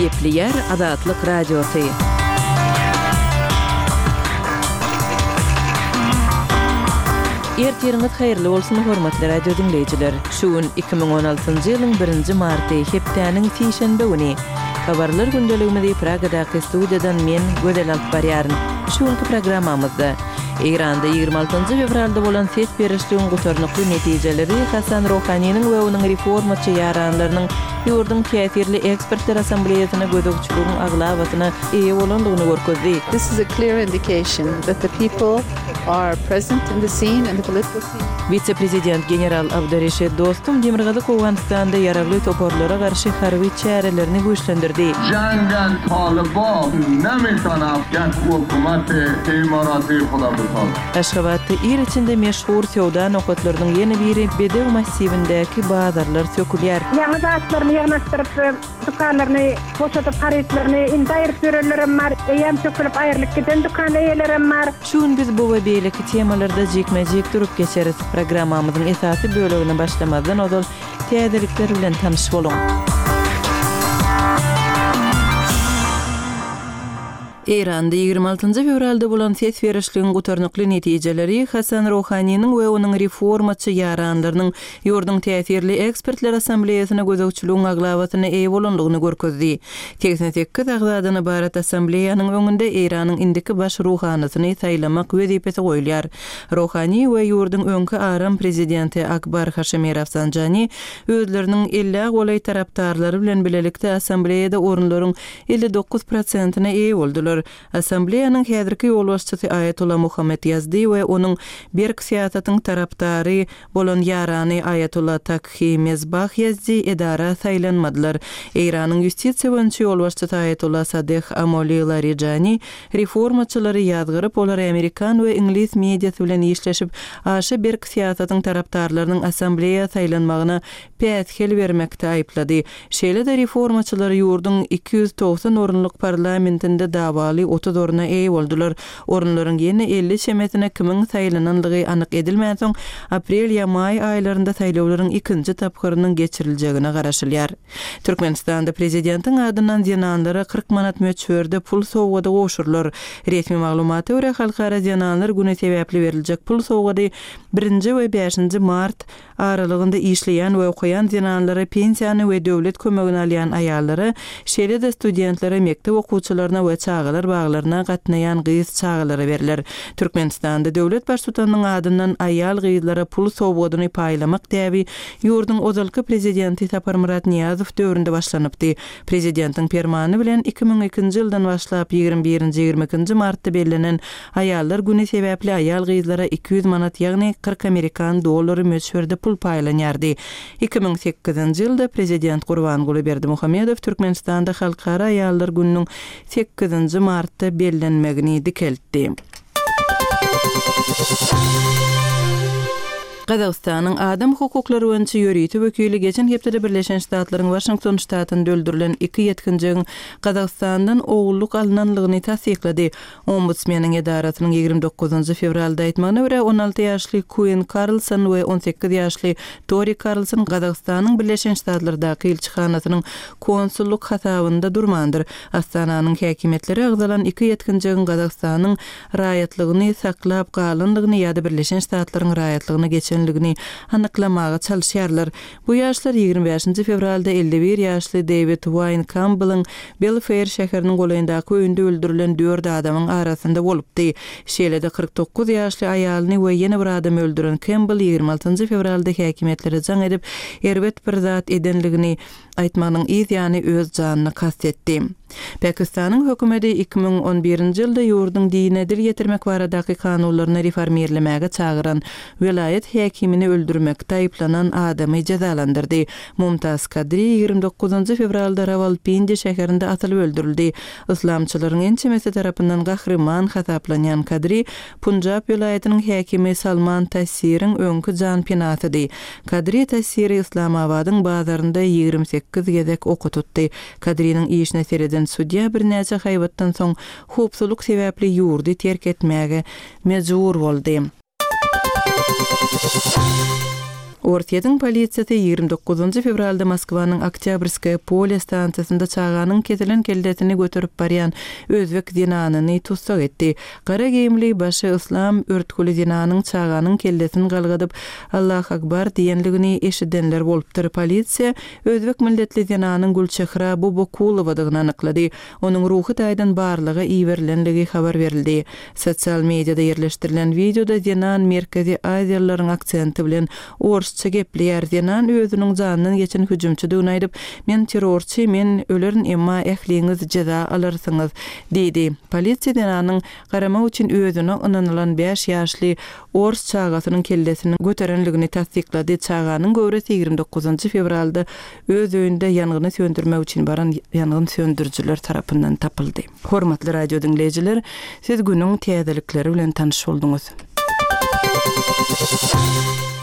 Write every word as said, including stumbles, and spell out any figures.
Gepli yer Azatlyk Radiosu. Ertiriniz hayırlı bolsun hormatly radio dinleyijiler. Şuun iki bin on altyncı ýylyň birinji marty hepdeniň tişenbe güni. Habarlar gündeligimizi Pragadaky studiýadan men Gödel alyp barýaryn. Şuunky programmamyzda Iranda ýygrima altyncı fevralda bolan ses berişligiň gutarnykly netijeleri Hasan Rohanynyň we onuň reformaçy ýaranlarynyň ýurdun täsirli ekspertler assambleýasyna gödөгçülügiň aglawatyna eýe bolandygyny görkezdi. This is a clear indication that the people are present in the scene and the political scene. Vice-prezident general Abdurreşid Dostum Demirgazy Owganistanda ýararly toporlara garşy harby çärelerini güýçlendirdi. Jangan Taliban nametana yak hukumat imarati huda Aşgabatda ir içinde meşhur sewda nokatlarynyň ýene biri Bedew massivindäki bazarlar sökülýär. Ýa-ni zatlaryny ýagnaşdyryp, dukanlaryny boşatyp haritlaryny indaýyr görürlerim bar, eýem sökülip aýrylyp giden dukan eýelerim bar. Şuň biz bu we beýleki temalarda jekme-jek durup geçeriz. Programmamyzyň esasy bölegini başlamazdan odol täzelikler bilen tanyş boluň. Iranda ýygrima altyncı fevralda bolan ses berişligiň gutarnykly netijeleri Hasan Rohanynyň we onuň reformaçy ýaranlarynyň ýurdun täsirli ekspertler assambleýasyna gödөгçülügiň aglawatyna eýe bolandygyny görkezdi. seksen sekiz agzadan ibarat assambleýanyň öňünde Iranyň indiki baş ruhanysyny saýlamak wezipesi goýulýar. Rohany we ýurdun öňki aram prezidenti Akbar Hashemi Rafsanjani özleriniň elli golay tarapdarlary bilen bilelikde assambleýada orunlaryň elli dokuz prosentina eýe boldylar. Assambleýanyň häzirki ýolbaşçysy Ayatullah Muhammed Yazdi we onuň berk siýasatynyň tarapdary bolan ýarany Ayatullah Takhi Mezbah Yazdi edara saýlanmadylar. Iranyň ýustisiýa boýunça ýolbaşçysy Ayatullah Sadeh Amoli Larijani reformaçylary ýazgyryp olar Amerikan we Ingliz mediýasy bilen işleşip aşy berk siýasatynyň tarapdarlarynyň assambleýa saýlanmagyna päsgel bermekde aýplady. Şeýle-de reformaçylar ýurdun iki yüz doksan orunlyk parlamentinde dawa otuz oruna eýe boldular. Orunlaryň ýene elli şemetine kimin saýlananlygy anyk edilmän soň aprel ýa may aýlarynda saýlawlaryň ikinji tapgyrynyň geçiriljegine garaşylýar. Türkmenistanda prezidentiň adynan ýananlara kırk manat möçberde pul sowgada goşurlar. Resmi maglumata görä halkara ýananlar güne sebäpli beriljek pul sowgady birinji we beşinji mart aralygynda işleýän we okuyan ýananlara pensiýany we döwlet kömegini alýan aýallara, şeýle-de studentlere, mekdep okuwçylaryna we çağalar baglaryna gatnaýan gyz çağalara beriler. Türkmenistanda döwlet başçysynyň adynan aýal gyzlara pul sowgadyny paýlamak täbi ýurdun ozalky prezidenti Sapar Murat Niyazow döwründe başlanypdy. Prezidentiň fermany bilen iki bin ikinji ýyldan başlap ýygrima birinji ýygrima ikinji martda bellänen aýallar güni sebäpli aýal gyzlara iki yüz manat ýagny kırk Amerikan dollary möçberde pul paýlanýardy. iki bin sekizinji ýylda prezident Gurbanguly Berdimuhammedow Türkmenistanda halkara aýallar gününiň sekizinji martda bellenmegini dikeltdi. Gazagystanyň adam hukuklary boýunça ýöriýeti wekili geçen hepde Birleşen Ştatlaryň Washington ştatynda öldürilen iki ýetkinjiň Gazagystandan ogulluk alynanlygyny tasdiklady. Ombudsmanyň edarasynyň ýygrima dokuzunji fevralda aýtmagyna görä on alty ýaşly Quinn Carlson we on sekiz ýaşly Tori Carlson Gazagystanyň Birleşen Ştatlardaky elçixanasynyň konsulluk hasabynda durmandyr. Astananyň häkimetleri agzalan iki ýetkinjiň Gazagystanyň raýatlygyny saklap galanlygyny ýa-da Birleşen Ştatlaryň raýatlygyny geçen ligini anyklamaga çalışýarlar. Bu ýaşlar ýygrima beşinji fevralda elli bir ýaşly David Wayne Campbell'ın Belfair şäheriniň golaýyndaky öýünde öldürilen dört adamyň arasynda bolupdy. Şeýle-de kırk dokuz ýaşly aýalyny we ýene bir adam öldüren Campbell ýygrima altynjy fevralda häkimetlere jaň edip erbet bir zat edenligini aýtmagynyň ýa-ni öz janyny kastetdi. Pakistanyň hökümeti iki bin on birinji ýylda ýurdun dine dil getirmek baradaky kanunlaryny reformerlemege çagyran vilayet häkimini öldürmekde aýplanan adamy jazalandyrdy. Mumtaz Kadri ýygrima dokuzunji fevralda Rawalpindi şäherinde atylyp öldürildi. Islamçylaryň ençemesi tarapyndan gahryman hasaplanýan Kadri Punjab vilayetiniň häkimi Salman Tassiriň öňkü jan penatydy. Kadri Tassiri Islamabadyň bazarynda ýygrima sekiz gezek oku tutdy. Kadriň işine sereden sudya bir näçe haýbatdan soň hupsuluk sebäpli ýurdy terk etmäge mejbur boldy. Ortiýetin polisiýasy ýygrimi dokuzunçy fevralda Moskwanyň Oktyabrskaya pole stansiýasynda çağanyň ketilen kelletini götürüp barýan özbek dinanyny tutsak etdi. Gara giyimli başı Islam örtküli dinanyň çağanyň kelletini galgadyp Allahu akbar diýenligini eşidenler bolupdyr. Polisiýa özbek milletli dinanyň Gulçehra Bobokulowadygyny anyklady. Onuň ruhy taýdan barlygy iýerilenligi habar berildi. Sosial mediada ýerleşdirilen videoda dinan Merkezi Aziýalylaryň aksenti bilen orsça gepleýär. Dinan özüniň janyny geçen hüjümçydygyny aýdyp, men terrorçy, men ölerin emma ähliňiz jeza alarsyňyz diýdi. Polisiýa dinanyň garama üçin özüne ynanylan beş ýaşly ors çağasynyň kellesini göterenligini tasdiklady. Çağanyň göwresi ýygrimi dokuzunçy fevralda öz öýünde ýangyny söndürmek üçin baran ýangyn söndürjüler tarapyndan tapyldy. Hormatly radio dinleýijiler, siz günüň täzelikleri bilen tanyş bolduňuz.